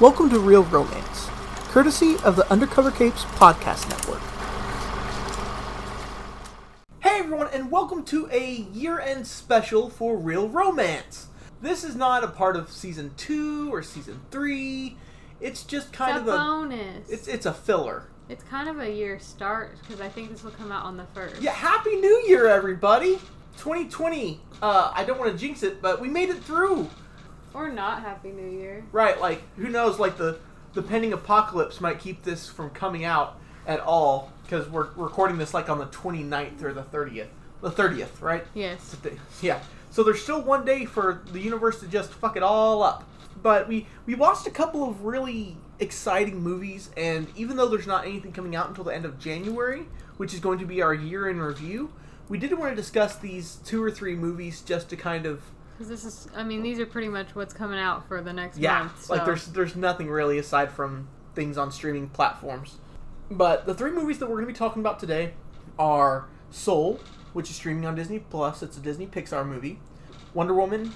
Welcome to Real Romance, courtesy of the Undercover Capes Podcast Network. Hey everyone, and welcome to a year-end special for Real Romance. This is not a part of Season 2 or Season 3. It's just kind of a bonus. It's a filler. It's kind of a year start, because I think this will come out on the 1st. Yeah, Happy New Year, everybody! 2020. I don't want to jinx it, but we made it through. Or not Happy New Year. Right, like, who knows, like, the pending apocalypse might keep this from coming out at all, because we're recording this, like, on the 29th or the 30th. The 30th, right? Yes. Yeah. So there's still one day for the universe to just fuck it all up. But we watched a couple of really exciting movies, and even though there's not anything coming out until the end of January, which is going to be our year in review, we did want to discuss these 2 or 3 movies just to kind of... Because this is, I mean, these are pretty much what's coming out for the next month. Yeah, So. like there's nothing really aside from things on streaming platforms. But the 3 movies that we're going to be talking about today are Soul, which is streaming on Disney Plus. It's a Disney Pixar movie. Wonder Woman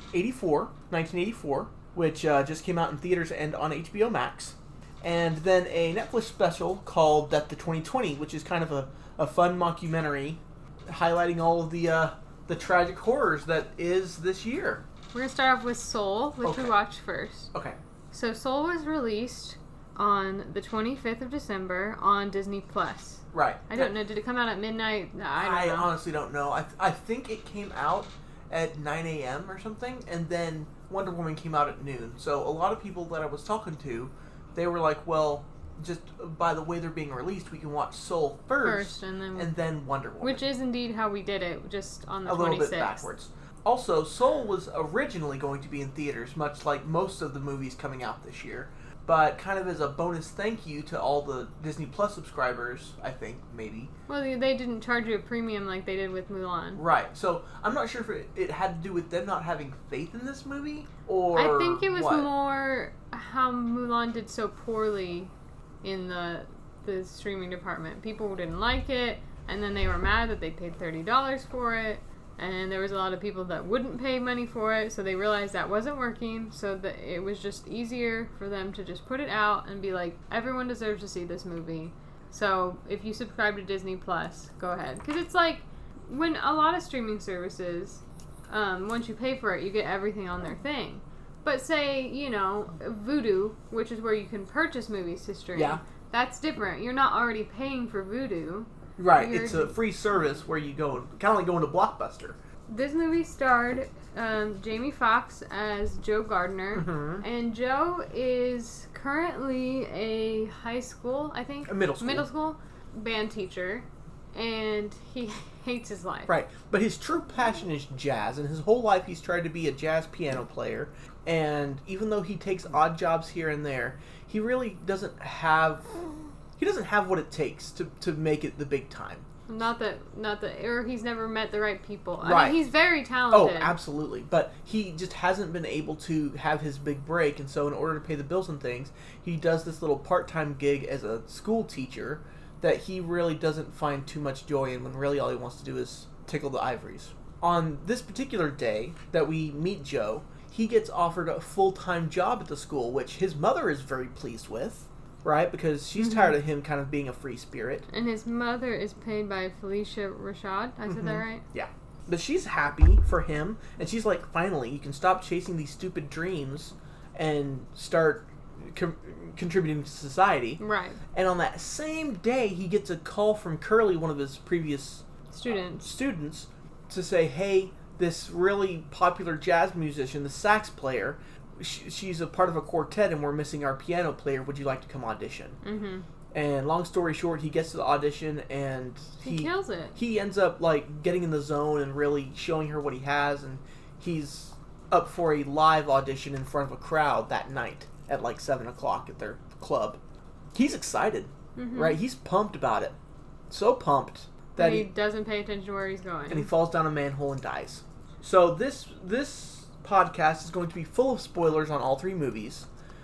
1984, which just came out in theaters and on HBO Max. And then a Netflix special called Death to 2020, which is kind of a fun mockumentary highlighting all of the tragic horrors that is this year. We're going to start off with Soul, which we watched first. Okay. So Soul was released on the 25th of December on Disney Plus. Right. I don't know. Did it come out at midnight? No, I don't know. Honestly don't know. I think it came out at 9 a.m. or something, and then Wonder Woman came out at noon. So a lot of people that I was talking to, they were like, well, just by the way they're being released, we can watch Soul first and then Wonder Woman. Which is indeed how we did it, just on the 26th. A little bit backwards. Also, Soul was originally going to be in theaters, much like most of the movies coming out this year. But kind of as a bonus thank you to all the Disney Plus subscribers, I think, maybe. Well, they didn't charge you a premium like they did with Mulan. Right. So, I'm not sure if it had to do with them not having faith in this movie, or I think it was what? more how Mulan did so poorly in the streaming department. People didn't like it, and then they were mad that they paid $30 for it. And there was a lot of people that wouldn't pay money for it, so they realized that wasn't working, so that it was just easier for them to just put it out and be like, everyone deserves to see this movie. So if you subscribe to Disney Plus, go ahead. Because it's like, when a lot of streaming services, once you pay for it, you get everything on their thing. But say, you know, Vudu, which is where you can purchase movies to stream, that's different. You're not already paying for Vudu. Right, it's a free service where you go, kind of like going to Blockbuster. This movie starred Jamie Foxx as Joe Gardner, and Joe is currently a high school, I think? A middle school band teacher, and he hates his life. Right, but his true passion is jazz, and his whole life he's tried to be a jazz piano player, and even though he takes odd jobs here and there, he really doesn't have... He doesn't have what it takes to make it the big time. Not that, or he's never met the right people. Right. I mean, he's very talented. Oh, absolutely. But he just hasn't been able to have his big break, and so in order to pay the bills and things, he does this little part-time gig as a school teacher that he really doesn't find too much joy in, when really all he wants to do is tickle the ivories. On this particular day that we meet Joe, he gets offered a full-time job at the school, which his mother is very pleased with. Right, because she's tired of him kind of being a free spirit. And his mother is played by Felicia Rashad. I said that right? Yeah. But she's happy for him, and she's like, finally, you can stop chasing these stupid dreams and start contributing to society. Right. And on that same day, he gets a call from Curly, one of his previous students, to say, hey, this really popular jazz musician, the sax player... She's a part of a quartet, and we're missing our piano player. Would you like to come audition? Mm-hmm. And long story short, he gets to the audition, and he kills it. He ends up like getting in the zone and really showing her what he has, and he's up for a live audition in front of a crowd that night at like 7:00 at their club. He's excited, right? He's pumped about it, so pumped that he doesn't pay attention to where he's going, and he falls down a manhole and dies. So this podcast is going to be full of spoilers on all 3 movies.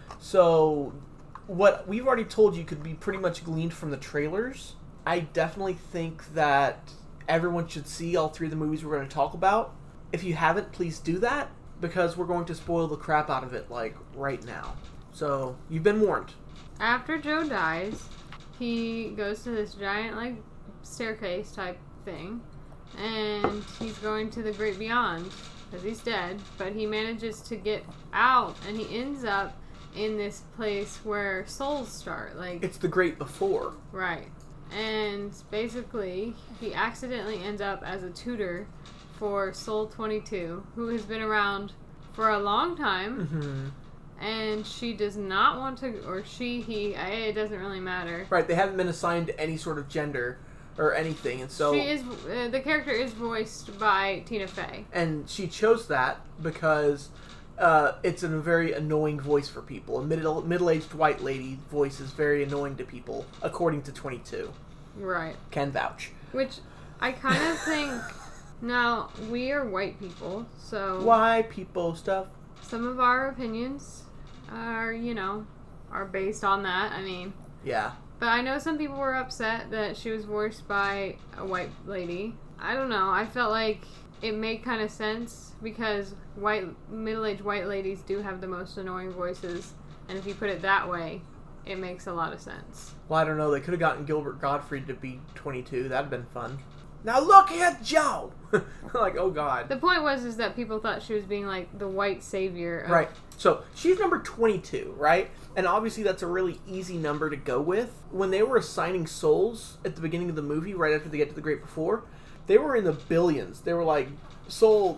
So what we've already told you could be pretty much gleaned from the trailers. I definitely think that everyone should see all 3 of the movies we're going to talk about. If you haven't, please do that, because we're going to spoil the crap out of it, like, right now. So, you've been warned. After Joe dies, he goes to this giant, like, staircase type thing, and he's going to the great beyond, because he's dead, but he manages to get out, and he ends up in this place where souls start, like... It's the great before. Right. And basically, he accidentally ends up as a tutor for Soul 22, who has been around for a long time, Mm-hmm. and she does not want to, or he, it doesn't really matter. Right, they haven't been assigned any sort of gender or anything, and so... She is, the character is voiced by Tina Fey. And she chose that because it's a very annoying voice for people. A middle-aged white lady voice is very annoying to people, according to 22. Right. Can vouch. Which, I kind of think, now, we are white people, so... Why people stuff? Some of our opinions are, are based on that. I mean... Yeah. But I know some people were upset that she was voiced by a white lady. I don't know. I felt like it made kind of sense because middle-aged white ladies do have the most annoying voices. And if you put it that way, it makes a lot of sense. Well, I don't know. They could have gotten Gilbert Gottfried to be 22. That'd been fun. Now look at Joe! Like, oh god. The point is that people thought she was being like the white savior of... Right. So, she's number 22, right? And obviously that's a really easy number to go with. When they were assigning souls at the beginning of the movie, right after they get to the Great Before, they were in the billions. They were like, soul,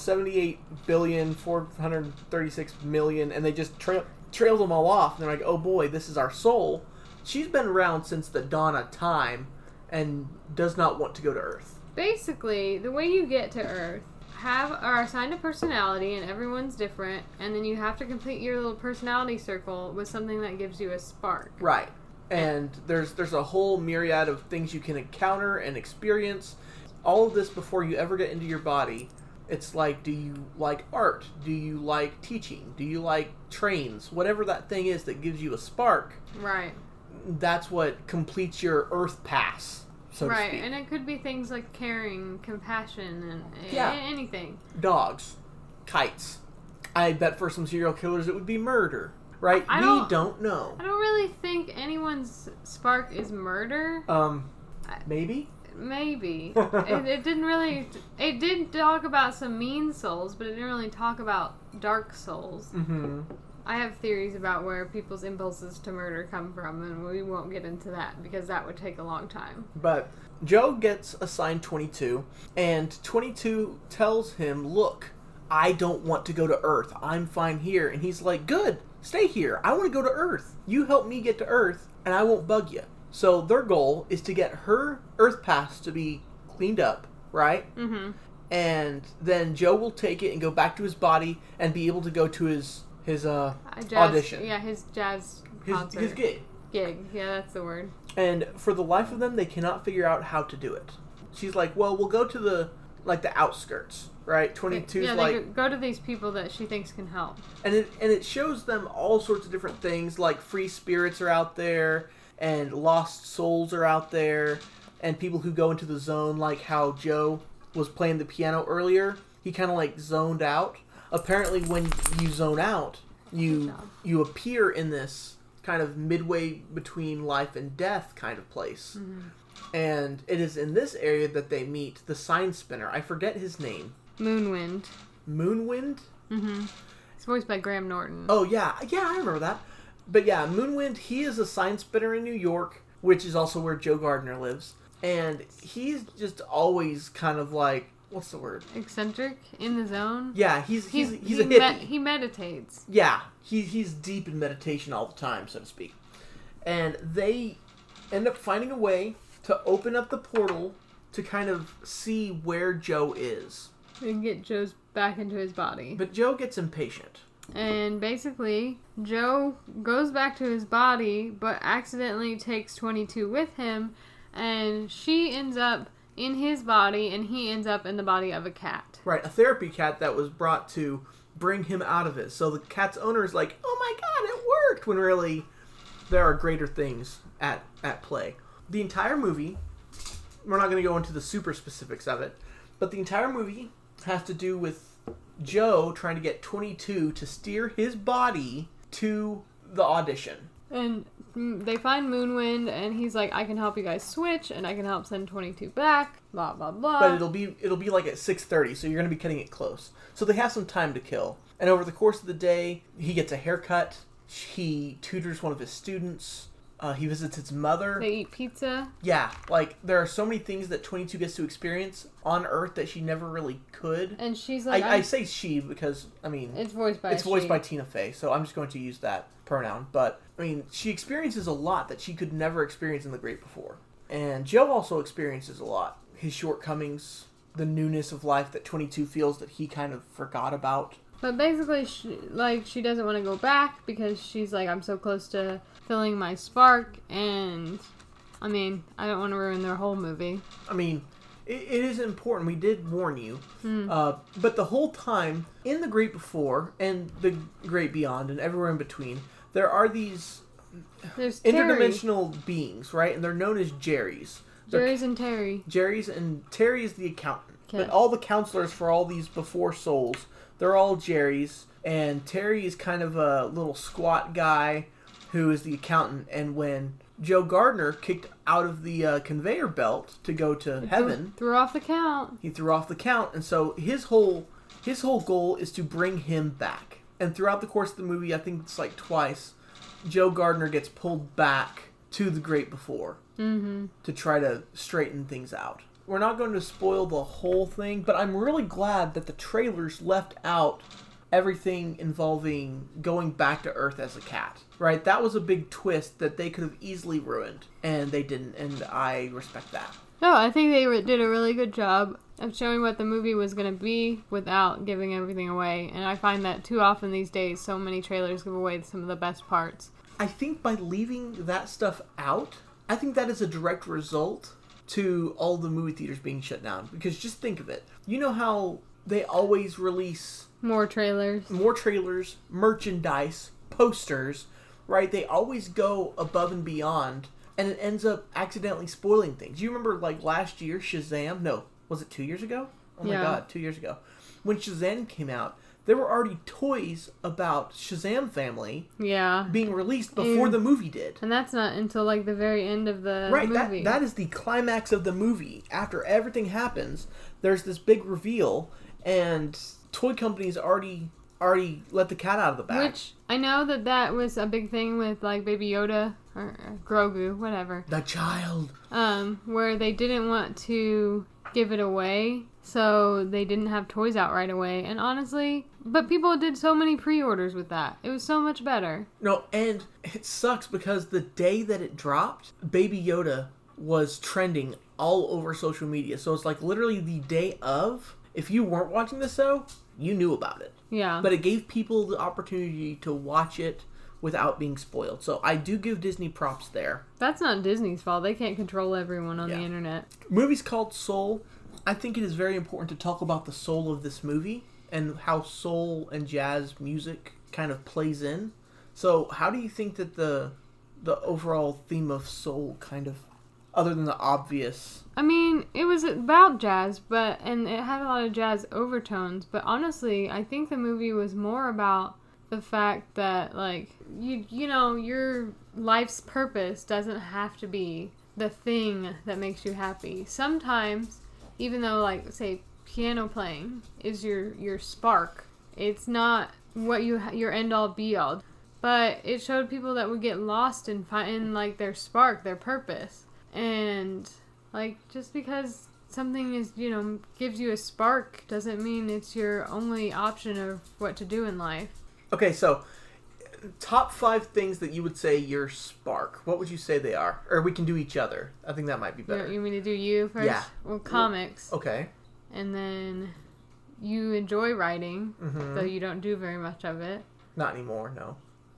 78,436,000,000, and they just trailed them all off. And they're like, oh boy, this is our soul. She's been around since the dawn of time and does not want to go to Earth. Basically, the way you get to Earth are assigned a personality, and everyone's different, and then you have to complete your little personality circle with something that gives you a spark. Right. And there's a whole myriad of things you can encounter and experience. All of this before you ever get into your body. It's like, do you like art? Do you like teaching? Do you like trains? Whatever that thing is that gives you a spark. Right. That's what completes your Earth pass, so to speak. Right, and it could be things like caring, compassion, and anything. Dogs. Kites. I bet for some serial killers it would be murder. Right? We don't know. I don't really think anyone's spark is murder. Maybe? Maybe. It didn't really... It did talk about some mean souls, but it didn't really talk about dark souls. Mm-hmm. I have theories about where people's impulses to murder come from, and we won't get into that because that would take a long time. But Joe gets assigned 22, and 22 tells him, look, I don't want to go to Earth. I'm fine here. And he's like, good, stay here. I want to go to Earth. You help me get to Earth, and I won't bug you. So their goal is to get her Earth pass to be cleaned up, right? Mm-hmm. And then Joe will take it and go back to his body and be able to go to his audition. Yeah, his jazz concert. His gig. Gig, yeah, that's the word. And for the life of them, they cannot figure out how to do it. She's like, well, we'll go to the outskirts, right? 22's they go to these people that she thinks can help. And it shows them all sorts of different things, like free spirits are out there, and lost souls are out there, and people who go into the zone, like how Joe was playing the piano earlier. He kind of like zoned out. Apparently, when you zone out, you appear in this kind of midway between life and death kind of place. Mm-hmm. And it is in this area that they meet the sign spinner. I forget his name. Moonwind. Moonwind? Mm-hmm. It's voiced by Graham Norton. Oh, yeah. Yeah, I remember that. But yeah, Moonwind, he is a sign spinner in New York, which is also where Joe Gardner lives. And he's just always kind of like, what's the word? Eccentric? In the zone? Yeah, he's a hippie. He meditates. Yeah, he's deep in meditation all the time, so to speak. And they end up finding a way to open up the portal to kind of see where Joe is. And get Joe's back into his body. But Joe gets impatient. And basically, Joe goes back to his body, but accidentally takes 22 with him, and she ends up in his body, and he ends up in the body of a cat. Right, a therapy cat that was brought to bring him out of it. So the cat's owner is like, oh my god, it worked! When really, there are greater things at play. The entire movie, we're not going to go into the super specifics of it, but the entire movie has to do with Joe trying to get 22 to steer his body to the audition. And they find Moonwind, and he's like, I can help you guys switch, and I can help send 22 back, blah, blah, blah. But it'll be like at 6:30, so you're going to be cutting it close. So they have some time to kill. And over the course of the day, he gets a haircut. He tutors one of his students. He visits his mother. They eat pizza. Yeah, like, there are so many things that 22 gets to experience on Earth that she never really could. And she's like... I say she because, I mean... It's voiced by Tina Fey, so I'm just going to use that pronoun. But, I mean, she experiences a lot that she could never experience in The Great Before. And Joe also experiences a lot. His shortcomings, the newness of life that 22 feels that he kind of forgot about. But basically, she doesn't want to go back because she's like, I'm so close to filling my spark, and, I mean, I don't want to ruin their whole movie. I mean, it is important. We did warn you. But the whole time, in The Great Before, and The Great Beyond, and everywhere in between, there are these interdimensional beings, right? And they're known as Jerrys. Jerrys and Terry. Jerrys, and Terry is the accountant. Okay. But all the counselors for all these before souls, they're all Jerrys, and Terry is kind of a little squat guy who is the accountant. And when Joe Gardner kicked out of the conveyor belt to go to heaven, threw off the count. He threw off the count, and so his whole goal is to bring him back. And throughout the course of the movie, I think it's like twice, Joe Gardner gets pulled back to The Great Before to try to straighten things out. We're not going to spoil the whole thing, but I'm really glad that the trailers left out everything involving going back to Earth as a cat, right? That was a big twist that they could have easily ruined, and they didn't, and I respect that. No, I think they did a really good job of showing what the movie was going to be without giving everything away, and I find that too often these days, so many trailers give away some of the best parts. I think by leaving that stuff out, I think that is a direct result to all the movie theaters being shut down. Because just think of it. You know how they always release... More trailers, merchandise, posters, right? They always go above and beyond, and it ends up accidentally spoiling things. You remember, like, last year, Shazam? No, was it 2 years ago? Oh my God, 2 years ago. When Shazam came out, there were already toys about Shazam family being released before the movie did. And that's not until, like, the very end of the movie. Right, that is the climax of the movie. After everything happens, there's this big reveal, and toy companies already let the cat out of the bag. Which, I know that was a big thing with, like, Baby Yoda, or Grogu, whatever. The child. Where they didn't want to give it away, so they didn't have toys out right away. And honestly, but people did so many pre-orders with that. It was so much better. No, and it sucks because the day that it dropped, Baby Yoda was trending all over social media. So it's like literally the day of. If you weren't watching the show, you knew about it. Yeah. But it gave people the opportunity to watch it without being spoiled. So I do give Disney props there. That's not Disney's fault. They can't control everyone on the internet. Movie's called Soul. I think it is very important to talk about the soul of this movie and how soul and jazz music kind of plays in. So how do you think that the overall theme of soul kind of, other than the obvious... I mean, it was about jazz, and it had a lot of jazz overtones, but honestly, I think the movie was more about the fact that, like, you know, your life's purpose doesn't have to be the thing that makes you happy. Sometimes, even though, like, say, piano playing is your spark, it's not what your end-all be-all. But it showed people that would get lost in like, their spark, their purpose. And... like, just because something is, you know, gives you a spark doesn't mean it's your only option of what to do in life. Okay, so, top 5 things that you would say your spark. What would you say they are? Or we can do each other. I think that might be better. You mean to do you first? Yeah. Well, comics. Okay. And then you enjoy writing, though you don't do very much of it. Not anymore, no.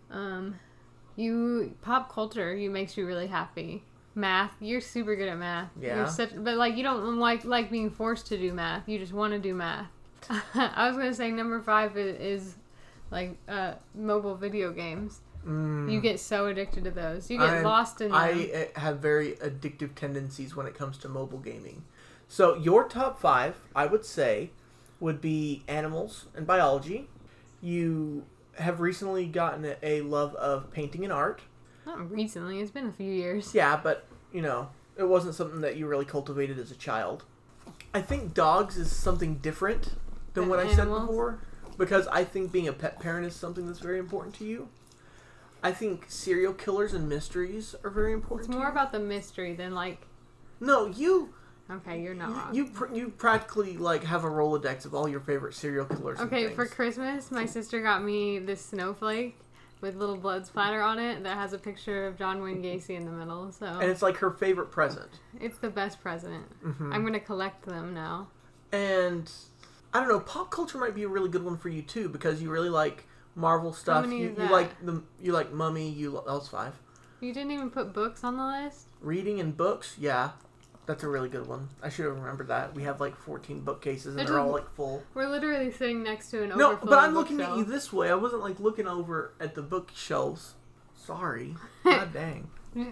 Pop culture, makes you really happy. Math, you're super good at math. Yeah. But like you don't like being forced to do math. You just want to do math. I was gonna say number 5 is like mobile video games. You get so addicted to those. You get lost in them. I have very addictive tendencies when it comes to mobile gaming. So your top 5, I would say, would be animals and biology. You have recently gotten a love of painting and art. Not recently. It's been a few years. Yeah, but, you know, it wasn't something that you really cultivated as a child. I think dogs is something different than what I said before, because I think being a pet parent is something that's very important to you. I think serial killers and mysteries are very important It's more about the mystery than, like... No, you... Okay, you're not wrong. You practically, like, have a Rolodex of all your favorite serial killers and Okay, things. for Christmas, my sister got me this snowflake with little blood splatter on it that has a picture of John Wayne Gacy in the middle, so... And it's, like, her favorite present. It's the best present. Mm-hmm. I'm gonna collect them now. And, I don't know, pop culture might be a really good one for you, too, because you really like Marvel stuff. How many is that? You like Mummy, that was 5. You didn't even put books on the list? Reading and books, yeah. That's a really good one. I should have remembered that. We have like 14 bookcases and they're all like full. We're literally sitting next to an No, but I'm looking bookshelf. at you this way. I wasn't like looking over at the bookshelves. Sorry. God dang.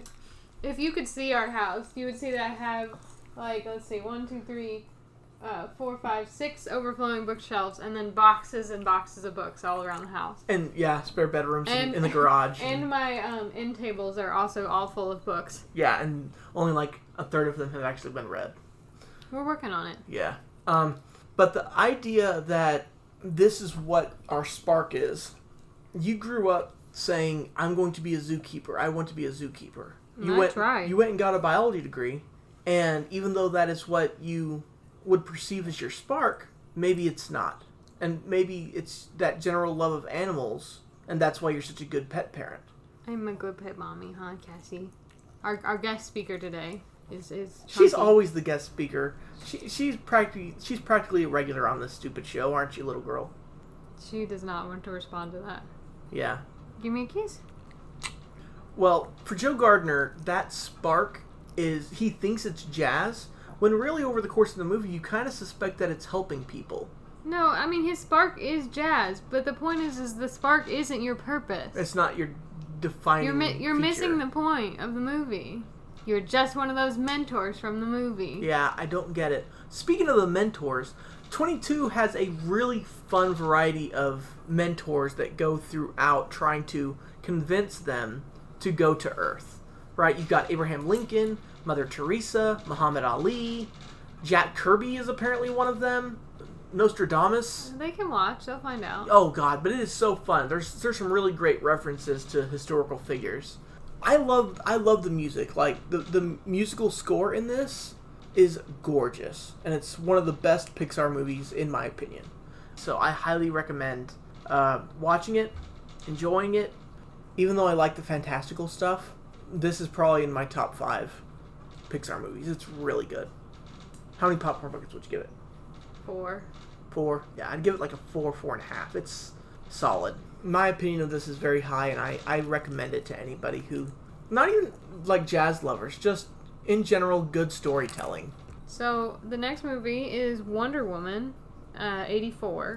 If you could see our house, you would see that I have, like, let's see, 1, 2, 3, 4, 5, 6 overflowing bookshelves, and then boxes and boxes of books all around the house. And yeah, spare bedrooms in the garage. And my end tables are also all full of books. Yeah, and only like a third of them have actually been read. We're working on it. Yeah. But the idea that this is what our spark is, you grew up saying, I'm going to be a zookeeper. I want to be a zookeeper. You went and got a biology degree, and even though that is what you would perceive as your spark, maybe it's not. And maybe it's that general love of animals, and that's why you're such a good pet parent. I'm a good pet mommy, huh, Cassie? Our guest speaker today is Chunky. She's always the guest speaker. She's practically a regular on this stupid show, aren't you, little girl? She does not want to respond to that. Yeah. Give me a kiss. Well, for Joe Gardner, that spark is, he thinks it's jazz, when really over the course of the movie, you kind of suspect that it's helping people. No, I mean, his spark is jazz, but the point is the spark isn't your purpose. It's not your defining You're missing the point of the movie. You're just one of those mentors from the movie. Yeah, I don't get it. Speaking of the mentors, 22 has a really fun variety of mentors that go throughout trying to convince them to go to Earth. Right? You've got Abraham Lincoln, Mother Teresa, Muhammad Ali, Jack Kirby is apparently one of them, Nostradamus. They can watch, they'll find out. Oh god, but it is so fun. There's some really great references to historical figures. I love the music. Like the musical score in this is gorgeous, and it's one of the best Pixar movies in my opinion. So I highly recommend watching it, enjoying it. Even though I like the fantastical stuff, this is probably in my top 5 Pixar movies. It's really good. How many popcorn buckets would you give it? 4. 4? Yeah, I'd give it like a 4, 4.5. It's solid. My opinion of this is very high, and I recommend it to anybody who, not even like jazz lovers, just in general good storytelling. So the next movie is Wonder Woman, 84 or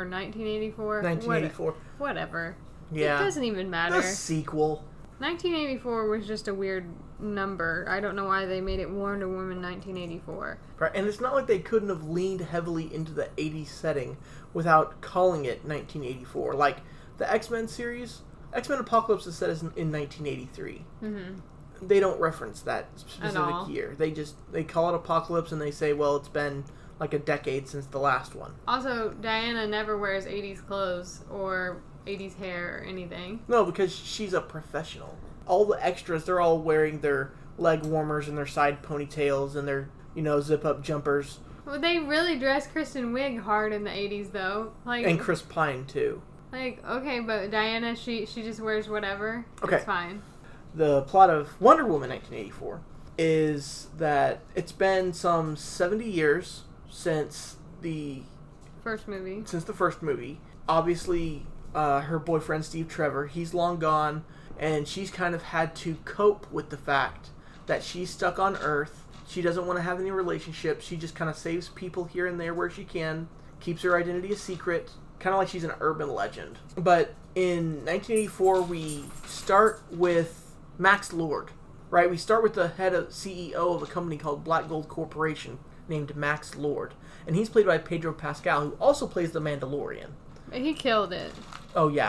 1984. 1984. Whatever. Yeah. It doesn't even matter. The sequel. 1984 was just a weird number. I don't know why they made it Wonder Woman 1984. Right, and it's not like they couldn't have leaned heavily into the 80s setting without calling it 1984. Like the X-Men series, X-Men Apocalypse is set in 1983. Mm-hmm. They don't reference that specific year. They call it Apocalypse and they say, well, it's been like a decade since the last one. Also, Diana never wears 80s clothes or 80s hair or anything. No, because she's a professional. All the extras, they're all wearing their leg warmers and their side ponytails and their, zip-up jumpers. Well, they really dressed Kristen Wiig hard in the 80s, though. And Chris Pine, too. Like, okay, but Diana, she just wears whatever. Okay. It's fine. The plot of Wonder Woman 1984 is that it's been some 70 years since the first movie. Obviously, her boyfriend Steve Trevor, he's long gone, and she's kind of had to cope with the fact that she's stuck on Earth. She doesn't want to have any relationships. She just kind of saves people here and there where she can, keeps her identity a secret, kind of like she's an urban legend. But in 1984, we start with Max Lord, right? We start with the head of CEO of a company called Black Gold Corporation named Max Lord. And he's played by Pedro Pascal, who also plays the Mandalorian. He killed it. Oh, yeah.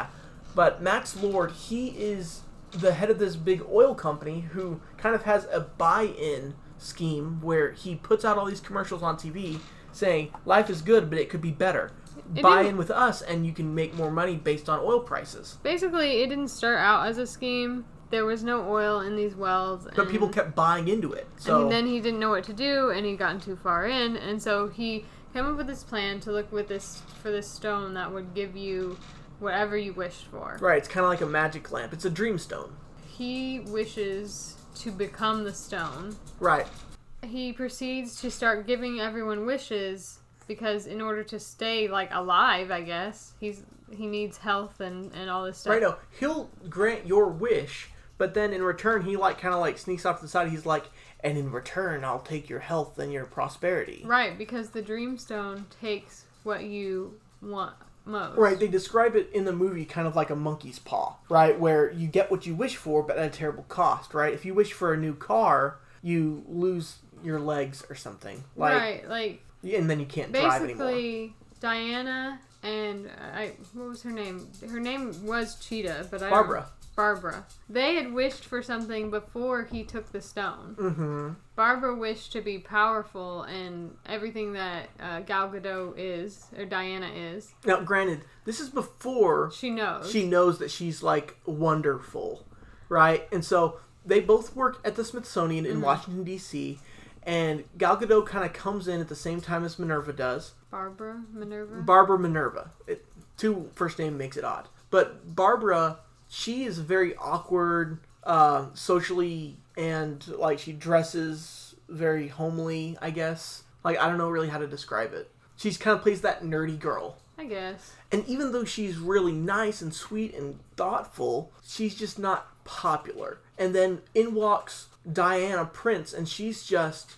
But Max Lord, he is the head of this big oil company who kind of has a buy-in scheme where he puts out all these commercials on TV saying, life is good, but it could be better. Buy in with us and you can make more money based on oil prices. Basically, it didn't start out as a scheme. There was no oil in these wells. But people kept buying into it. So and then he didn't know what to do, and he'd gotten too far in, and so he came up with this plan to look for this stone that would give you whatever you wished for. Right, it's kind of like a magic lamp. It's a dream stone. He wishes to become the stone. Right. He proceeds to start giving everyone wishes because in order to stay, alive, I guess, he needs health and all this stuff. Right, no, he'll grant your wish, but then in return, he kind of sneaks off to the side. He's like, and in return, I'll take your health and your prosperity. Right, because the Dreamstone takes what you want most. Right, they describe it in the movie kind of like a monkey's paw, right, where you get what you wish for, but at a terrible cost, right? If you wish for a new car, you lose your legs or something. Right, and then you can't drive anymore. Basically, Diana and what was her name? Her name was Cheetah, but Barbara. They had wished for something before he took the stone. Mm-hmm. Barbara wished to be powerful and everything that Gal Gadot is, or Diana is. Now, granted, this is before she knows that she's wonderful, right? And so they both work at the Smithsonian in Washington, D.C., and Gal Gadot kind of comes in at the same time as Minerva does. Barbara Minerva. Two first name makes it odd. But Barbara, she is very awkward, socially, and she dresses very homely, I guess. I don't know really how to describe it. She's kind of plays that nerdy girl, I guess. And even though she's really nice and sweet and thoughtful, she's just not popular. And then in walks Diana Prince, and she's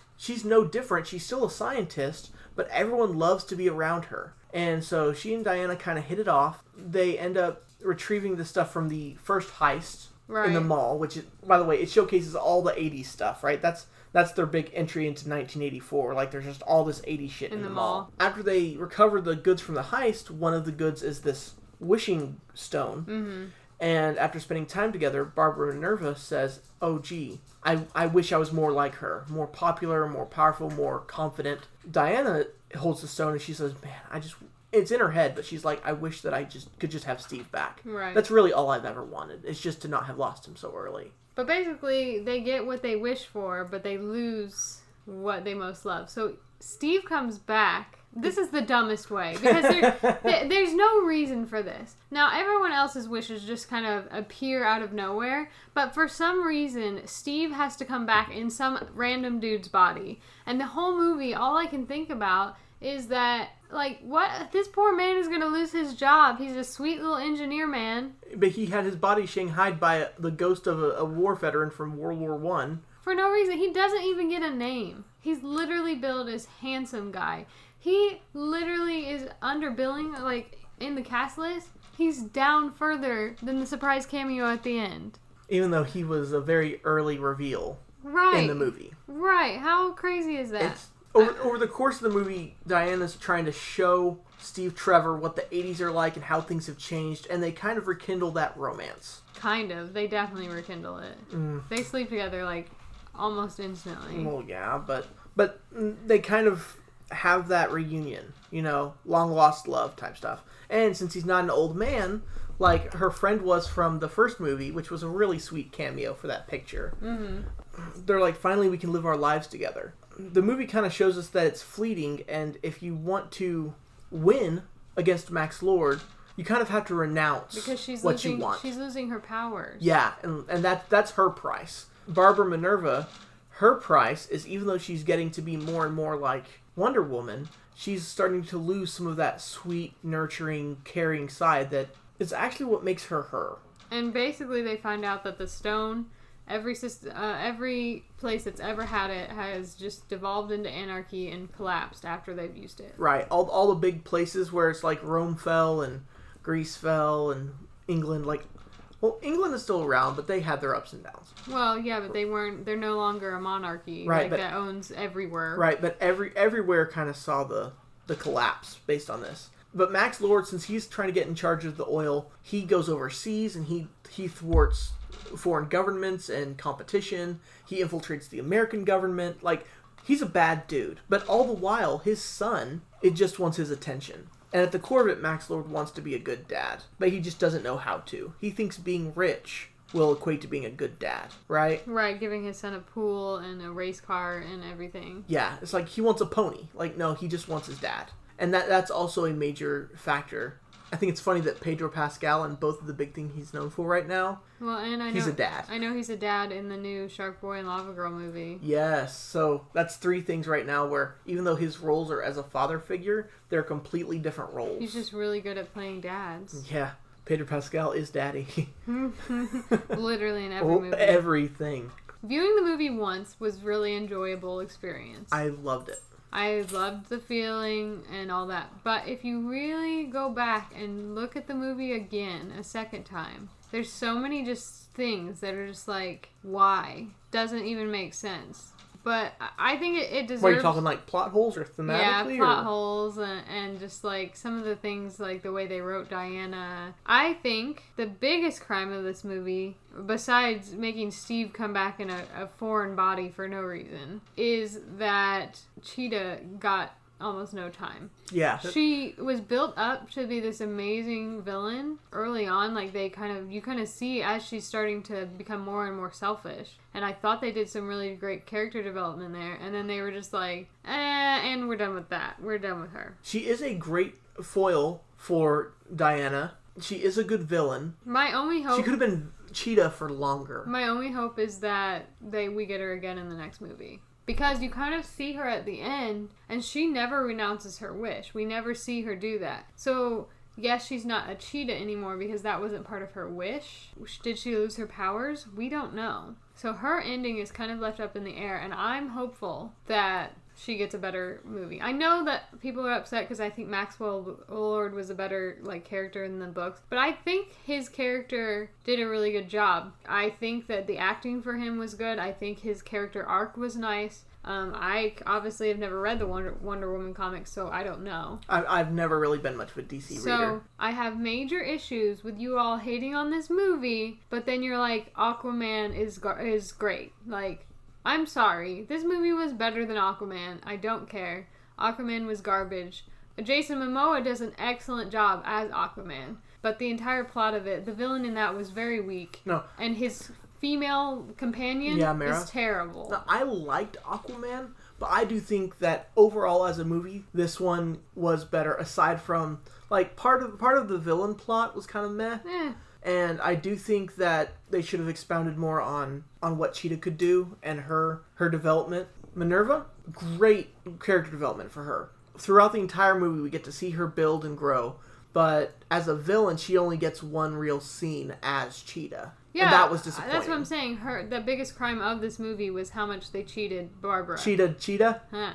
no different. She's still a scientist, but everyone loves to be around her. And so she and Diana kind of hit it off. They end up retrieving the stuff from the first heist in the mall, which is, by the way, it showcases all the 80s stuff, right? That's their big entry into 1984. There's just all this 80s shit in the mall. After they recover the goods from the heist, one of the goods is this wishing stone. Mm-hmm. And after spending time together, Barbara Minerva says, oh, gee, I wish I was more like her. More popular, more powerful, more confident. Diana holds the stone and she says, man, it's in her head, but she's like, I wish that I could just have Steve back. Right. That's really all I've ever wanted. It's just to not have lost him so early. But basically, they get what they wish for, but they lose what they most love. So Steve comes back. This is the dumbest way, because there's no reason for this. Now, everyone else's wishes just kind of appear out of nowhere, but for some reason, Steve has to come back in some random dude's body. And the whole movie, all I can think about is that, what? This poor man is going to lose his job. He's a sweet little engineer man. But he had his body shanghaied by the ghost of a war veteran from World War I. For no reason. He doesn't even get a name. He's literally billed as handsome guy. He literally is underbilling, in the cast list. He's down further than the surprise cameo at the end. Even though he was a very early reveal in the movie. Right. How crazy is that? Over the course of the movie, Diana's trying to show Steve Trevor what the 80s are like and how things have changed, and they kind of rekindle that romance. Kind of. They definitely rekindle it. They sleep together, almost instantly. Well, yeah, but they kind of have that reunion, long lost love type stuff. And since he's not an old man, her friend was from the first movie, which was a really sweet cameo for that picture. Mm-hmm. They're finally we can live our lives together. The movie kind of shows us that it's fleeting, and if you want to win against Max Lord, you kind of have to renounce what you want. She's losing her powers. Yeah, and that's her price. Barbara Minerva, her price is, even though she's getting to be more and more like Wonder Woman, she's starting to lose some of that sweet, nurturing, caring side that is actually what makes her her. And basically they find out that the stone, every place that's ever had it has just devolved into anarchy and collapsed after they've used it. Right. All the big places where it's Rome fell and Greece fell and England, England is still around, but they had their ups and downs. Well, yeah, but they're no longer a monarchy, right, but, that owns everywhere. Right, but everywhere kind of saw the collapse based on this. But Max Lord, since he's trying to get in charge of the oil, he goes overseas and he thwarts foreign governments and competition. He infiltrates the American government. Like, he's a bad dude. But all the while, his son, it just wants his attention. And at the core of it, Max Lord wants to be a good dad. But he just doesn't know how to. He thinks being rich will equate to being a good dad, right? Right, giving his son a pool and a race car and everything. Yeah, it's like he wants a pony. Like, no, he just wants his dad. And that's also a major factor. I think it's funny that Pedro Pascal, and both of the big thing he's known for right now, well, and he's a dad. I know he's a dad in the new Shark Boy and Lava Girl movie. Yes, so that's 3 things right now where even though his roles are as a father figure, they're completely different roles. He's just really good at playing dads. Yeah, Pedro Pascal is daddy. Literally in every movie. Everything. Viewing the movie once was really enjoyable experience. I loved it. I loved the feeling and all that. But if you really go back and look at the movie again a second time, there's so many just things that are just like, why? Doesn't even make sense. But I think it deserves... What, are you talking like plot holes or thematically? Yeah, plot holes and just like some of the things, like the way they wrote Diana. I think the biggest crime of this movie, besides making Steve come back in a foreign body for no reason, is that Cheetah got almost no time. Yeah. She was built up to be this amazing villain early on. Like, you kind of see as she's starting to become more and more selfish. And I thought they did some really great character development there. And then they were just like, and we're done with that. We're done with her. She is a great foil for Diana. She is a good villain. My only hope... She could have been Cheetah for longer. My only hope is that we get her again in the next movie. Because you kind of see her at the end, and she never renounces her wish. We never see her do that. So, yes, she's not a cheetah anymore because that wasn't part of her wish. Did she lose her powers? We don't know. So her ending is kind of left up in the air, and I'm hopeful that she gets a better movie. I know that people are upset because I think Maxwell Lord was a better character in the books, but I think his character did a really good job. I think that the acting for him was good. I think his character arc was nice. I obviously have never read the Wonder Woman comics, so I don't know. I've never really been much of a DC reader. So I have major issues with you all hating on this movie, but then you're like, Aquaman is great. Like, I'm sorry. This movie was better than Aquaman. I don't care. Aquaman was garbage. Jason Momoa does an excellent job as Aquaman, but the entire plot of it, the villain in that was very weak. No. And his female companion is terrible. Now, I liked Aquaman, but I do think that overall as a movie, this one was better, aside from, part of the villain plot was kind of meh. And I do think that they should have expounded more on what Cheetah could do and her development. Minerva, great character development for her. Throughout the entire movie, we get to see her build and grow. But as a villain, she only gets one real scene as Cheetah. Yeah, and that was disappointing. That's what I'm saying. The biggest crime of this movie was how much they cheated Barbara. Cheetah? Huh.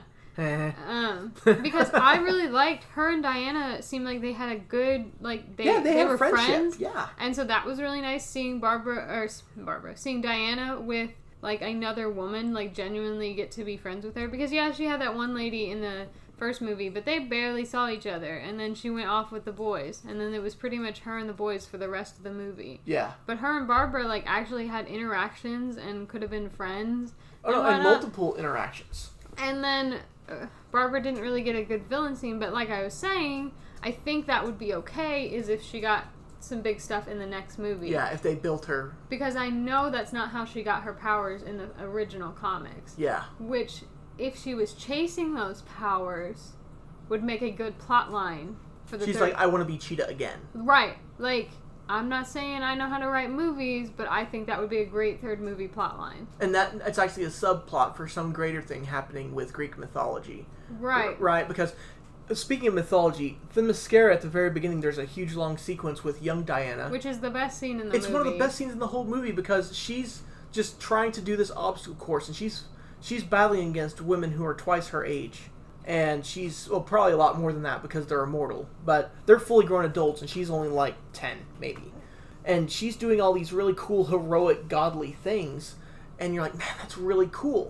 Because I really liked her and Diana. Seemed like they had a good they were friends. Yeah, and so that was really nice seeing seeing Diana with another woman genuinely get to be friends with her. Because she had that one lady in the first movie, but they barely saw each other, and then she went off with the boys, and then it was pretty much her and the boys for the rest of the movie. Yeah, but her and Barbara actually had interactions and could have been friends. And multiple interactions. And then Barbara didn't really get a good villain scene, but like I was saying, I think that would be okay is if she got some big stuff in the next movie. Yeah, if they built her. Because I know that's not how she got her powers in the original comics. Yeah. Which, if she was chasing those powers, would make a good plot line for the She's like, I want to be Cheetah again. Right. I'm not saying I know how to write movies, but I think that would be a great third movie plotline. And it's actually a subplot for some greater thing happening with Greek mythology. Right. Right, because speaking of mythology, the Themyscira at the very beginning, there's a huge long sequence with young Diana. Which is the best scene in the movie. It's one of the best scenes in the whole movie because she's just trying to do this obstacle course, and she's battling against women who are twice her age. And she's, probably a lot more than that because they're immortal. But they're fully grown adults, and she's only 10, maybe. And she's doing all these really cool, heroic, godly things. And you're like, man, that's really cool.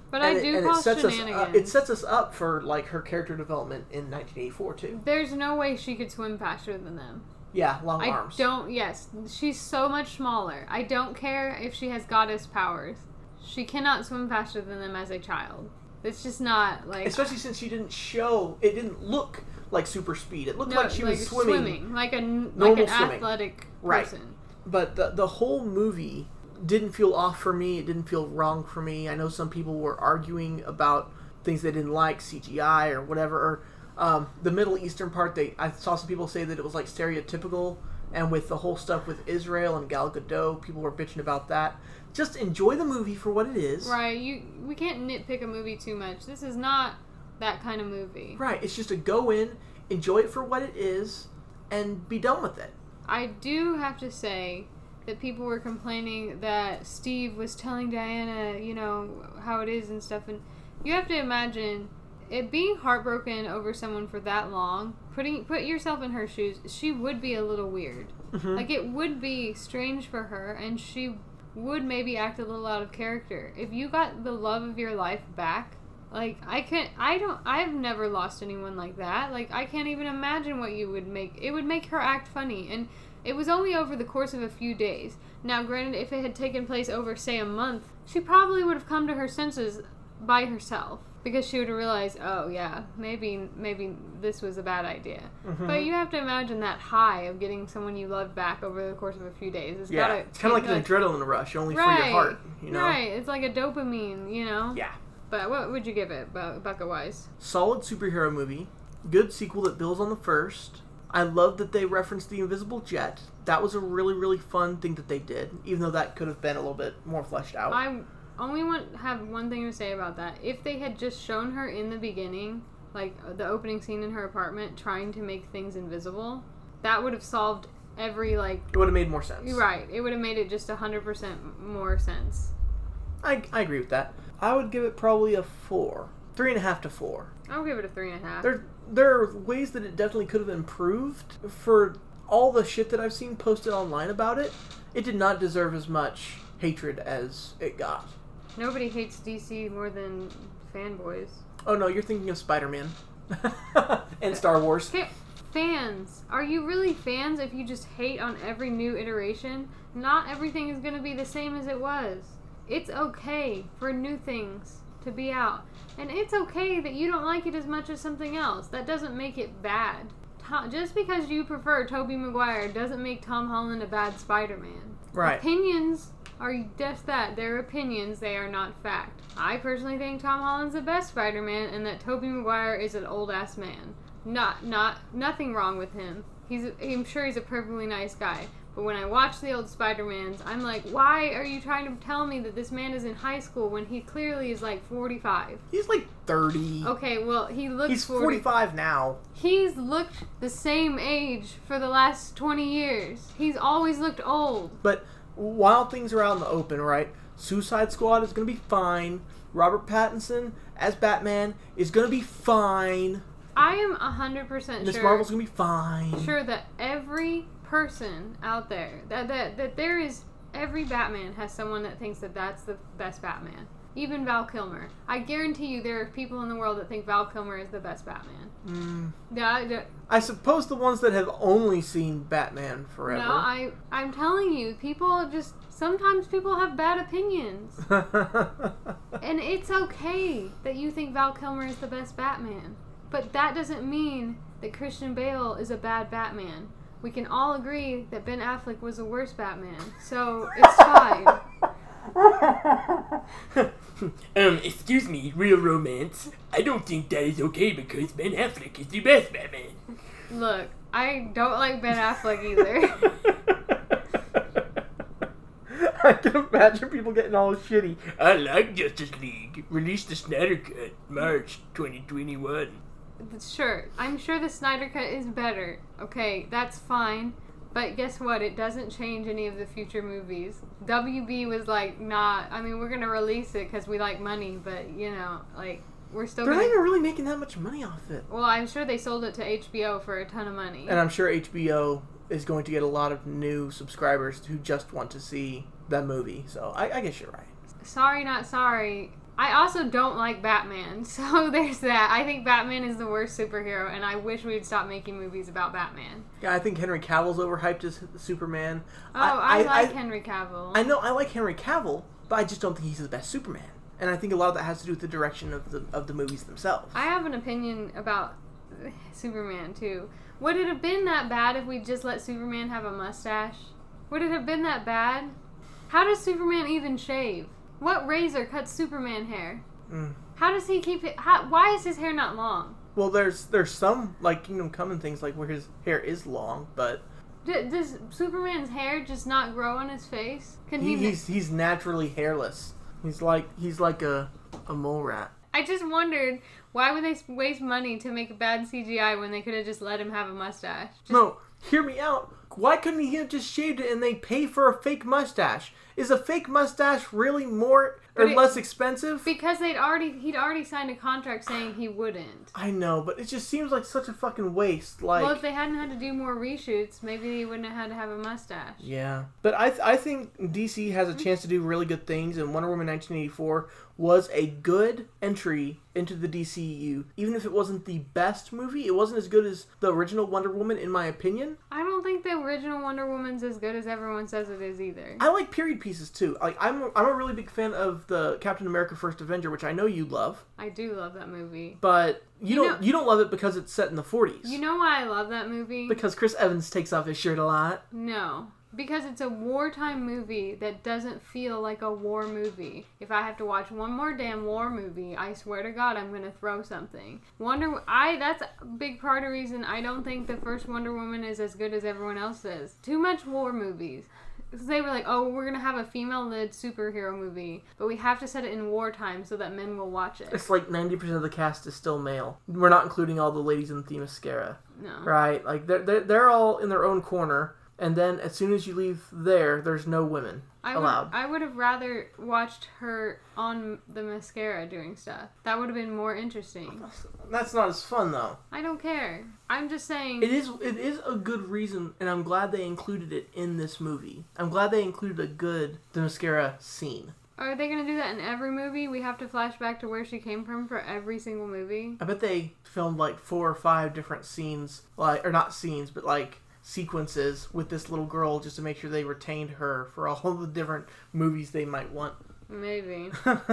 But I do call shenanigans. It sets us up for like her character development in 1984 too. There's no way she could swim faster than them. Yeah, long arms. Yes, she's so much smaller. I don't care if she has goddess powers. She cannot swim faster than them as a child. It's just not like... Especially since she didn't show... It didn't look like super speed. It looked like she was swimming. Like an swimming. athletic person. Right. But the whole movie didn't feel off for me. It didn't feel wrong for me. I know some people were arguing about things they didn't like, CGI or whatever. Or the Middle Eastern part, I saw some people say that it was like stereotypical. And with the whole stuff with Israel and Gal Gadot, people were bitching about that. Just enjoy the movie for what it is. Right. We can't nitpick a movie too much. This is not that kind of movie. Right. It's just to go in, enjoy it for what it is, and be done with it. I do have to say that people were complaining that Steve was telling Diana, how it is and stuff. And you have to imagine it being heartbroken over someone for that long. Put yourself in her shoes. She would be a little weird. Mm-hmm. Like, it would be strange for her, and she would maybe act a little out of character. If you got the love of your life back, like, I've never lost anyone like that. Like, I can't even imagine what you would make. It would make her act funny, and it was only over the course of a few days. Now, granted, if it had taken place over, say, a month, she probably would have come to her senses by herself. Because she would have realized, oh yeah, maybe this was a bad idea. Mm-hmm. But you have to imagine that high of getting someone you love back over the course of a few days. It's kind of like an adrenaline rush, only for your heart. Right, it's like a dopamine, Yeah. But what would you give it, bucket-wise? Solid superhero movie. Good sequel that builds on the first. I love that they referenced the Invisible Jet. That was a really, really fun thing that they did, even though that could have been a little bit more fleshed out. I only have one thing to say about that. If they had just shown her in the beginning, like the opening scene in her apartment, trying to make things invisible, that would have solved every, like... It would have made more sense. Right. It would have made it just 100% more sense. I agree with that. I would give it probably a 4. 3.5 to 4. I'll give it a 3.5. There are ways that it definitely could have improved. For all the shit that I've seen posted online about it, it did not deserve as much hatred as it got. Nobody hates DC more than fanboys. Oh no, you're thinking of Spider-Man. And Star Wars. Fans. Are you really fans if you just hate on every new iteration? Not everything is going to be the same as it was. It's okay for new things to be out. And it's okay that you don't like it as much as something else. That doesn't make it bad. Just because you prefer Tobey Maguire doesn't make Tom Holland a bad Spider-Man. Right. Opinions are just that. They're opinions. They are not fact. I personally think Tom Holland's the best Spider-Man and that Tobey Maguire is an old-ass man. Nothing wrong with him. I'm sure he's a perfectly nice guy. But when I watch the old Spider-Mans, I'm like, why are you trying to tell me that this man is in high school when he clearly is like 45? He's like 30. Okay, well, he looks He's 45 now. He's looked the same age for the last 20 years. He's always looked old. But while things are out in the open, right, Suicide Squad is going to be fine. Robert Pattinson as Batman is going to be fine. I am 100% sure. Miss Marvel's going to be fine. Sure that every person out there, that there is, every Batman has someone that thinks that that's the best Batman. Even Val Kilmer. I guarantee you there are people in the world that think Val Kilmer is the best Batman. I suppose the ones that have only seen Batman Forever. No, I'm telling you, sometimes people have bad opinions. And it's okay that you think Val Kilmer is the best Batman. But that doesn't mean that Christian Bale is a bad Batman. We can all agree that Ben Affleck was the worst Batman. So, it's fine. Excuse me, real romance. I don't think that is okay because Ben Affleck is the best Batman. Look, I don't like Ben Affleck either. I can imagine people getting all shitty. I like Justice League. Release the Snyder Cut, March 2021. Sure, I'm sure the Snyder Cut is better. Okay, that's fine. But guess what? It doesn't change any of the future movies. WB was like, we're going to release it because we like money, but, we're still They're not even really making that much money off it. Well, I'm sure they sold it to HBO for a ton of money. And I'm sure HBO is going to get a lot of new subscribers who just want to see that movie. So I guess you're right. Sorry, not sorry. I also don't like Batman, so there's that. I think Batman is the worst superhero, and I wish we'd stop making movies about Batman. Yeah, I think Henry Cavill's overhyped as Superman. Oh, I like Henry Cavill. I know I like Henry Cavill, but I just don't think he's the best Superman. And I think a lot of that has to do with the direction of the movies themselves. I have an opinion about Superman, too. Would it have been that bad if we just let Superman have a mustache? Would it have been that bad? How does Superman even shave? What razor cuts Superman hair? How does he keep it? Why is his hair not long? Well, there's some, like, Kingdom Come and things, like, where his hair is long, but... Does Superman's hair just not grow on his face? He's naturally hairless. He's like a mole rat. I just wondered, why would they waste money to make a bad CGI when they could have just let him have a mustache? No, hear me out. Why couldn't he have just shaved it and they pay for a fake mustache? Is a fake mustache really more or less expensive? Because he'd already signed a contract saying he wouldn't. I know, but it just seems like such a fucking waste. Like, well, if they hadn't had to do more reshoots, maybe he wouldn't have had to have a mustache. Yeah, but I think DC has a chance to do really good things, and Wonder Woman 1984 was a good entry into the DCEU. Even if it wasn't the best movie, it wasn't as good as the original Wonder Woman, in my opinion. I don't think the original Wonder Woman's as good as everyone says it is either. I like period pieces too. Like I'm a really big fan of the Captain America: First Avenger, which I know you love. I do love that movie. But you don't love it because it's set in the 40s. You know why I love that movie? Because Chris Evans takes off his shirt a lot. No. Because it's a wartime movie that doesn't feel like a war movie. If I have to watch one more damn war movie, I swear to God, I'm gonna throw something. That's a big part of the reason I don't think the first Wonder Woman is as good as everyone else is. Too much war movies. They were like, oh, we're gonna have a female-led superhero movie, but we have to set it in wartime so that men will watch it. It's like 90% of the cast is still male. We're not including all the ladies in the Themyscira. No. Right? Like, they're all in their own corner. And then, as soon as you leave there's no women allowed. I would have rather watched her on the mascara doing stuff. That would have been more interesting. That's not as fun, though. I don't care. I'm just saying... It is a good reason, and I'm glad they included it in this movie. I'm glad they included the mascara scene. Are they going to do that in every movie? We have to flash back to where she came from for every single movie? I bet they filmed, like, 4 or 5 different scenes, or not scenes, but, like... sequences with this little girl just to make sure they retained her for all the different movies they might want. Maybe.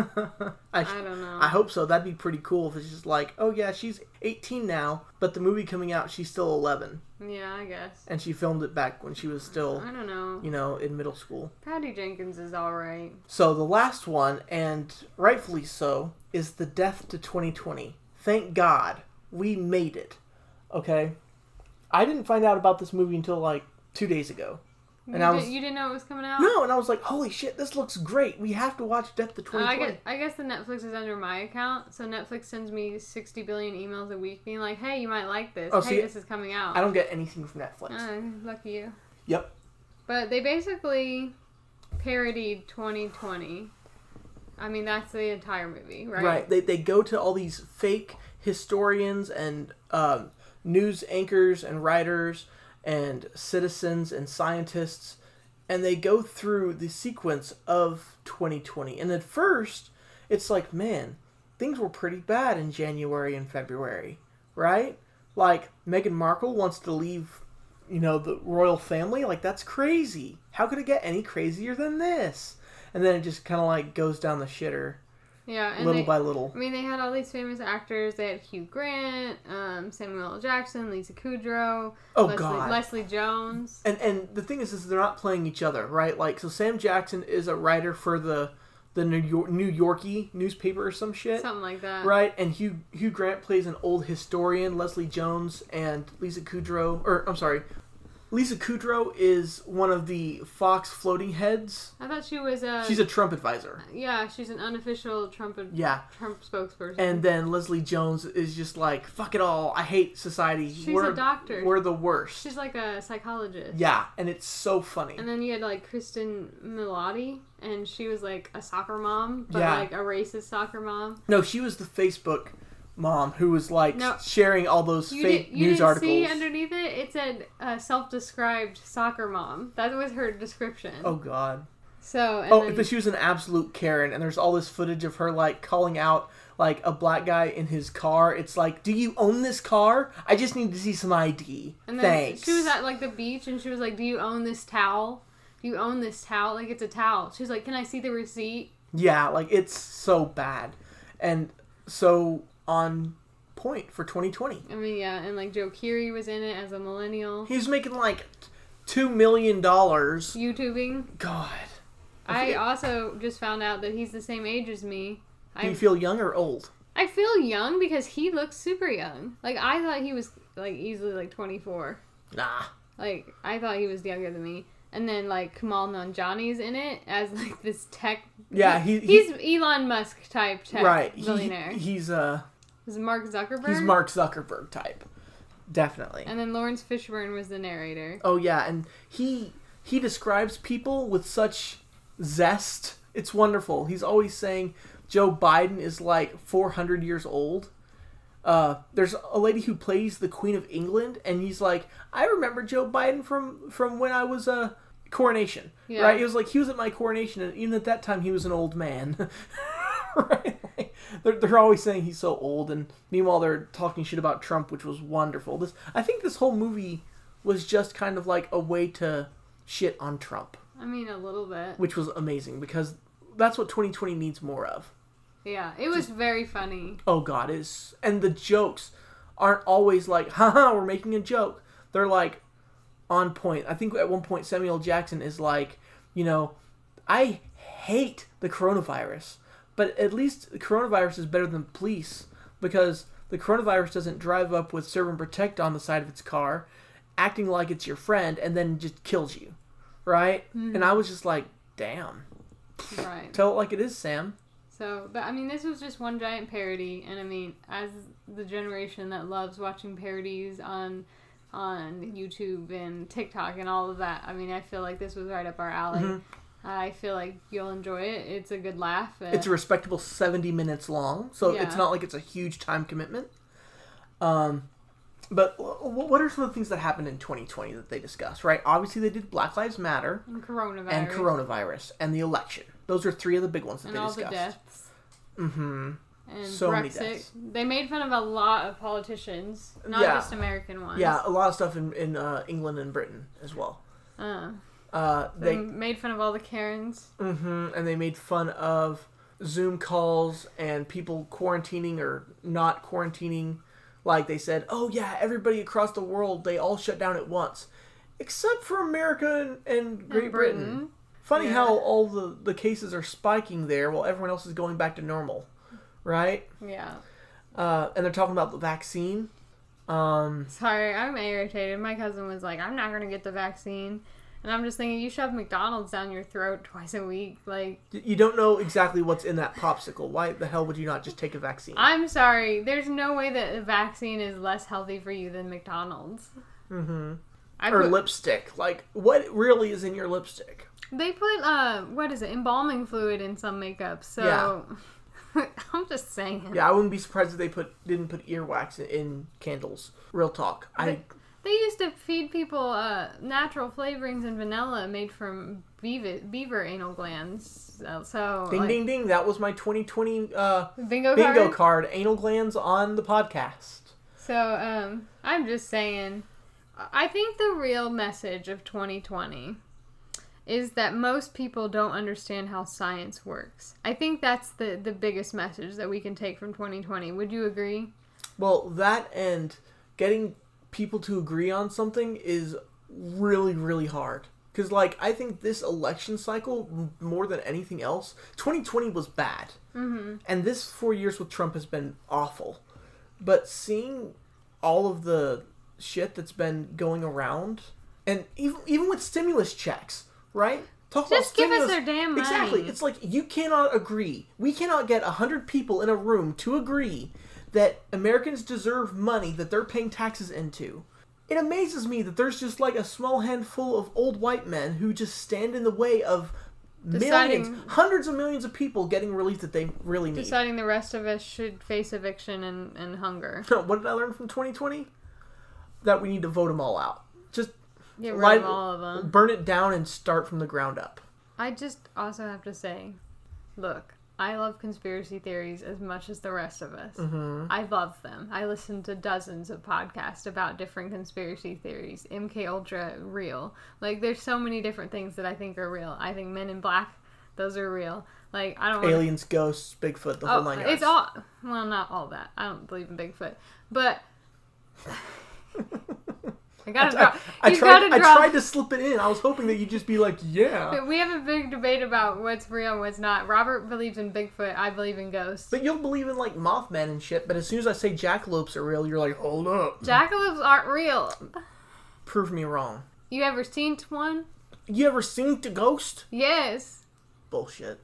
I don't know. I hope so. That'd be pretty cool if it's just like, oh yeah, she's 18 now, but the movie coming out, she's still 11. Yeah, I guess. And she filmed it back when she was still, I don't know. In middle school. Patty Jenkins is alright. So the last one, and rightfully so, is The Death to 2020. Thank God we made it. Okay? I didn't find out about this movie until like 2 days ago. And you didn't know it was coming out? No, and I was like, holy shit, this looks great. We have to watch Death to 2020. I guess the Netflix is under my account, so Netflix sends me 60 billion emails a week being like, hey, you might like this. This is coming out. I don't get anything from Netflix. Lucky you. Yep. But they basically parodied 2020. I mean, that's the entire movie, right? Right. They go to all these fake historians and news anchors and writers and citizens and scientists, and they go through the sequence of 2020. And at first, it's like, man, things were pretty bad in January and February, right? Like, Meghan Markle wants to leave, the royal family. Like, that's crazy. How could it get any crazier than this? And then it just kind of, like, goes down the shitter. Yeah, and little by little. I mean, they had all these famous actors. They had Hugh Grant, Samuel L. Jackson, Lisa Kudrow, Leslie Jones. And the thing is they're not playing each other, right? Like, so Sam Jackson is a writer for the New Yorkie newspaper or some shit. Something like that. Right? And Hugh Grant plays an old historian, Leslie Jones, and Lisa Kudrow is one of the Fox floating heads. I thought she was she's a Trump advisor. Yeah, she's an unofficial Trump spokesperson. And then Leslie Jones is just like, fuck it all. I hate society. She's a doctor. We're the worst. She's like a psychologist. Yeah, and it's so funny. And then you had like Kristen Milotti, and she was like a soccer mom, but like a racist soccer mom. No, she was the Facebook mom who was like sharing all those fake news articles. You didn't see underneath it? It said self-described soccer mom. That was her description. Oh God. So, and Oh, then, but she was an absolute Karen, and there's all this footage of her, like, calling out, like, a black guy in his car. It's like, do you own this car? I just need to see some ID. and then Thanks. she was at, like, the beach, and she was like, do you own this towel? Do you own this towel? Like, it's a towel. She was like, can I see the receipt? Yeah, like, it's so bad. And so on point for 2020. I mean, yeah, and, like, Joe Keery was in it as a millennial. He's making, like, $2 million. YouTubing. God. I also just found out that he's the same age as me. Do you feel young or old? I feel young because he looks super young. Like, I thought he was, like, easily, like, 24. Nah. Like, I thought he was younger than me. And then, like, Kamal Nanjiani's in it as, like, this tech... Yeah, he's Elon Musk type tech right. billionaire. He's Is it Mark Zuckerberg? He's Mark Zuckerberg type. Definitely. And then Lawrence Fishburne was the narrator. Oh, yeah, and he describes people with such zest. It's wonderful. He's always saying Joe Biden is like 400 years old. There's a lady who plays the Queen of England, and he's like, I remember Joe Biden from when I was coronation. Yeah. Right? It was like he was at my coronation, and even at that time he was an old man. Right? Like, they're always saying he's so old, and meanwhile they're talking shit about Trump, which was wonderful. I think this whole movie was just kind of like a way to shit on Trump. I mean, a little bit. Which was amazing, because that's what 2020 needs more of. Yeah, it was very funny. Oh, God, and the jokes aren't always like, haha, we're making a joke. They're like on point. I think at one point Samuel Jackson is like, I hate the coronavirus, but at least the coronavirus is better than police, because the coronavirus doesn't drive up with serve and protect on the side of its car, acting like it's your friend, and then just kills you. Right? Mm-hmm. And I was just like, damn. Right. Tell it like it is, Sam. So, but I mean, this was just one giant parody, and I mean, as the generation that loves watching parodies on YouTube and TikTok and all of that, I mean, I feel like this was right up our alley. Mm-hmm. I feel like you'll enjoy it. It's a good laugh. It's a respectable 70 minutes long, so It's not like it's a huge time commitment. But what are some of the things that happened in 2020 that they discussed, right? Obviously, they did Black Lives Matter. And coronavirus. And the election. Those are three of the big ones that they discussed. And all the deaths. Mm-hmm. And so Brexit. Many deaths. They made fun of a lot of politicians, not just American ones. Yeah, a lot of stuff in England and Britain as well. They made fun of all the Karens. Mm-hmm. And they made fun of Zoom calls and people quarantining or not quarantining. Like they said, oh yeah, everybody across the world, they all shut down at once. Except for America and Great Britain. Funny how all the cases are spiking there while everyone else is going back to normal. Right? Yeah. And they're talking about the vaccine. Sorry, I'm irritated. My cousin was like, I'm not going to get the vaccine. And I'm just thinking, you shove McDonald's down your throat twice a week. Like, you don't know exactly what's in that popsicle. Why the hell would you not just take a vaccine? I'm sorry. There's no way that a vaccine is less healthy for you than McDonald's. Mm-hmm. Or lipstick. Like, what really is in your lipstick? They put, embalming fluid in some makeup. So, I'm just saying. Yeah, I wouldn't be surprised if they didn't put earwax in candles. Real talk. They used to feed people natural flavorings and vanilla made from beaver anal glands. So ding, ding, ding. That was my 2020 bingo card. Anal glands on the podcast. So, I'm just saying, I think the real message of 2020 is that most people don't understand how science works. I think that's the biggest message that we can take from 2020. Would you agree? Well, that and getting people to agree on something is really, really hard. Because, I think this election cycle, more than anything else, 2020 was bad. Mm-hmm. And this 4 years with Trump has been awful. But seeing all of the shit that's been going around, and even with stimulus checks, right? Just give us their damn money. Exactly. It's like, you cannot agree. We cannot get 100 people in a room to agree that Americans deserve money that they're paying taxes into. It amazes me that there's just a small handful of old white men who just stand in the way of hundreds of millions of people getting relief that they really need. Deciding the rest of us should face eviction and hunger. What did I learn from 2020? That we need to vote them all out. Just get rid of all of them. Burn it down and start from the ground up. I just also have to say, look, I love conspiracy theories as much as the rest of us. Mm-hmm. I love them. I listen to dozens of podcasts about different conspiracy theories. MK Ultra, real. Like, there's so many different things that I think are real. I think Men in Black, those are real. Like, I don't want Aliens, ghosts, Bigfoot, the whole nine yards. It's all, well, not all that. I don't believe in Bigfoot. But I gotta drop. I tried to slip it in. I was hoping that you'd just be like, yeah. But we have a big debate about what's real and what's not. Robert believes in Bigfoot. I believe in ghosts. But you'll believe in, like, Mothman and shit, but as soon as I say jackalopes are real, you're like, hold up. Jackalopes aren't real. Prove me wrong. You ever seen one? You ever seen the ghost? Yes. Bullshit.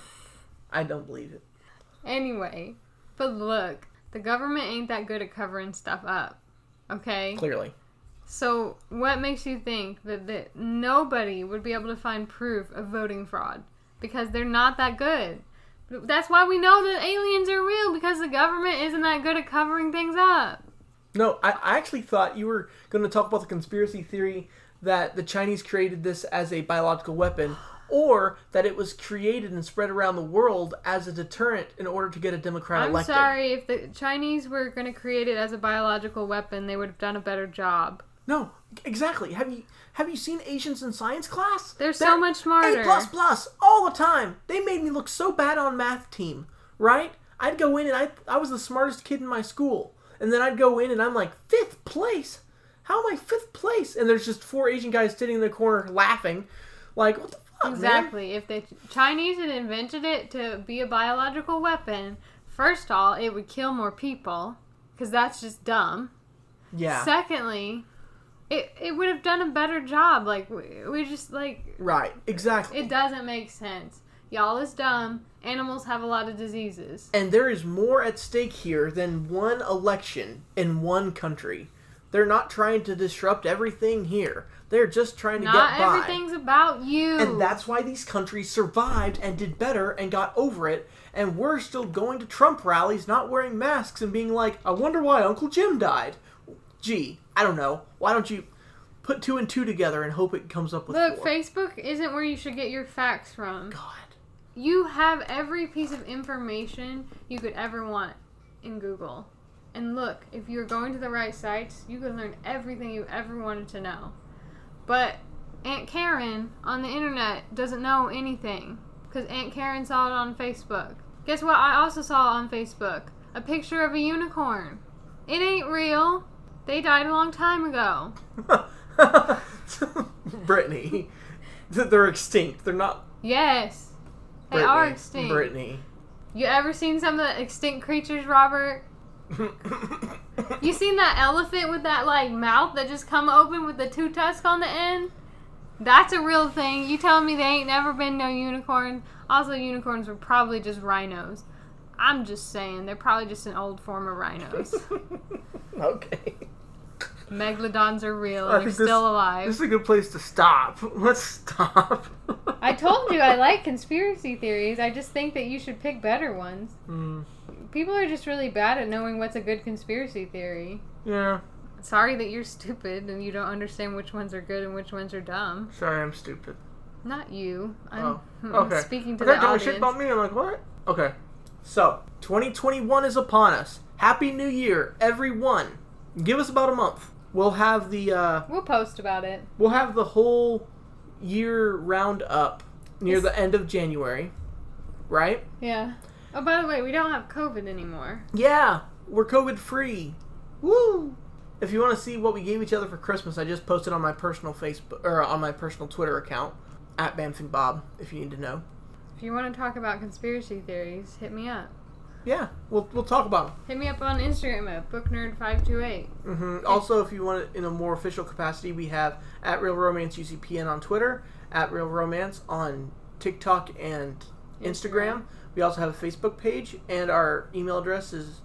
I don't believe it. Anyway, but look, the government ain't that good at covering stuff up. Okay? Clearly. So, what makes you think that nobody would be able to find proof of voting fraud? Because they're not that good. That's why we know that aliens are real, because the government isn't that good at covering things up. No, I actually thought you were going to talk about the conspiracy theory that the Chinese created this as a biological weapon, or that it was created and spread around the world as a deterrent in order to get a Democrat elected. I'm sorry, if the Chinese were going to create it as a biological weapon, they would have done a better job. No, exactly. Have you seen Asians in science class? They're so much smarter. A++ all the time. They made me look so bad on math team, right? I'd go in and I was the smartest kid in my school. And then I'd go in and I'm like, 5th place? How am I 5th place? And there's just 4 Asian guys sitting in the corner laughing. Like, what the fuck, Exactly. man? If the Chinese had invented it to be a biological weapon, first of all, it would kill more people, because that's just dumb. Yeah. Secondly, it would have done a better job. Like, we just, like... Right, exactly. It doesn't make sense. Y'all is dumb. Animals have a lot of diseases. And there is more at stake here than one election in one country. They're not trying to disrupt everything here. They're just trying to get by. Not everything's about you. And that's why these countries survived and did better and got over it. And we're still going to Trump rallies, not wearing masks and being like, I wonder why Uncle Jim died. Gee, I don't know. Why don't you put 2 and 2 together and hope it comes up with 4? Look, Facebook isn't where you should get your facts from. God. You have every piece of information you could ever want in Google. And look, if you're going to the right sites, you can learn everything you ever wanted to know. But Aunt Karen on the internet doesn't know anything, because Aunt Karen saw it on Facebook. Guess what I also saw on Facebook? A picture of a unicorn. It ain't real. They died a long time ago. Brittany. They're extinct. They're not... Yes. They Brittany. are extinct. Brittany. You ever seen some of the extinct creatures, Robert? You seen that elephant with that, like, mouth that just come open with the 2 tusks on the end? That's a real thing. You telling me they ain't never been no unicorn? Also, unicorns were probably just rhinos. I'm just saying, they're probably just an old form of rhinos. Okay. Megalodons are real. I They're think still alive. This is a good place to stop. Let's stop. I told you I like conspiracy theories. I just think that you should pick better ones. People are just really bad at knowing what's a good conspiracy theory. Yeah. Sorry that you're stupid and you don't understand which ones are good and which ones are dumb. Sorry, I'm stupid. Not you. I'm I'm speaking to the talking audience. shit about me. I'm like, what? Okay. So, 2021 is upon us. Happy New Year, everyone. Give us about a month. We'll have the We'll post about it. we'll have the whole year round up near the end of January, right? Yeah. Oh, by the way, we don't have COVID anymore. Yeah, we're COVID free. Woo! If you want to see what we gave each other for Christmas, I just posted on my personal Facebook or on my personal Twitter account at BamfingBob. If you need to know. If you want to talk about conspiracy theories, hit me up. Yeah, we'll talk about them. Hit me up on Instagram at booknerd528. Also, if you want it in a more official capacity, we have at Real Romance UCPN on Twitter, at Real Romance on TikTok and Instagram. We also have a Facebook page, and our email address is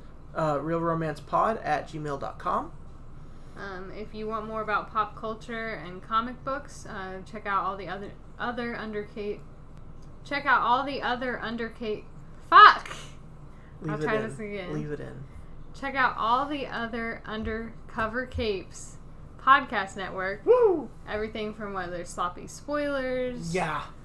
realromancepod@gmail.com. If you want more about pop culture and comic books, check out all the other undercate. Check out all the other undercate. Fuck. I'll try this again. Leave it in. Check out all the other Undercover Capes podcast network. Woo! Everything from whether sloppy spoilers. Yeah.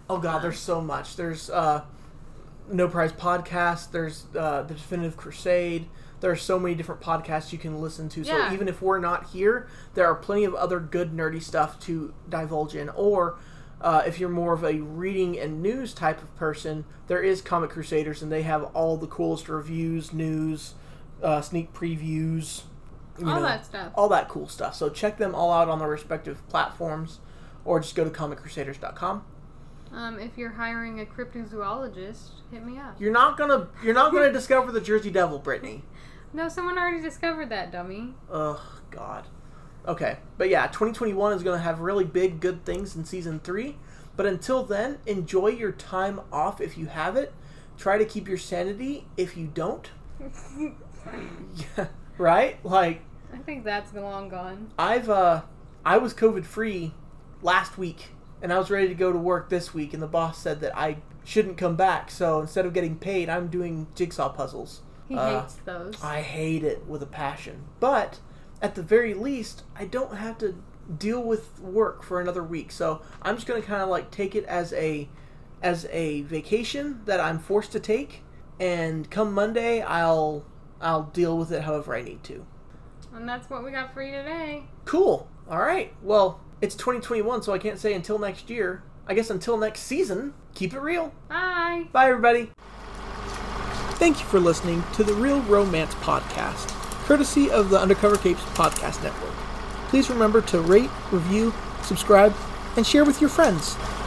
Oh God, there's so much. There's No Prize Podcast. There's the Definitive Crusade. There are so many different podcasts you can listen to. So even if we're not here, there are plenty of other good nerdy stuff to divulge in. Or if you're more of a reading and news type of person, there is Comic Crusaders, and they have all the coolest reviews, news, sneak previews, that stuff. All that cool stuff. So check them all out on their respective platforms, or just go to comiccrusaders.com. If you're hiring a cryptozoologist, hit me up. You're not gonna discover the Jersey Devil, Brittany. No, someone already discovered that, dummy. Ugh, God. Okay, but yeah, 2021 is going to have really big, good things in Season 3. But until then, enjoy your time off if you have it. Try to keep your sanity if you don't. Yeah, right? Like, I think that's long gone. I was COVID-free last week, and I was ready to go to work this week, and the boss said that I shouldn't come back. So instead of getting paid, I'm doing jigsaw puzzles. He hates those. I hate it with a passion. But at the very least, I don't have to deal with work for another week. So I'm just going to kind of like take it as a vacation that I'm forced to take. And come Monday, I'll deal with it however I need to. And that's what we got for you today. Cool. All right. Well, it's 2021, so I can't say until next year. I guess until next season, keep it real. Bye. Bye, everybody. Thank you for listening to the Real Romance Podcast, courtesy of the Undercover Capes Podcast Network. Please remember to rate, review, subscribe, and share with your friends.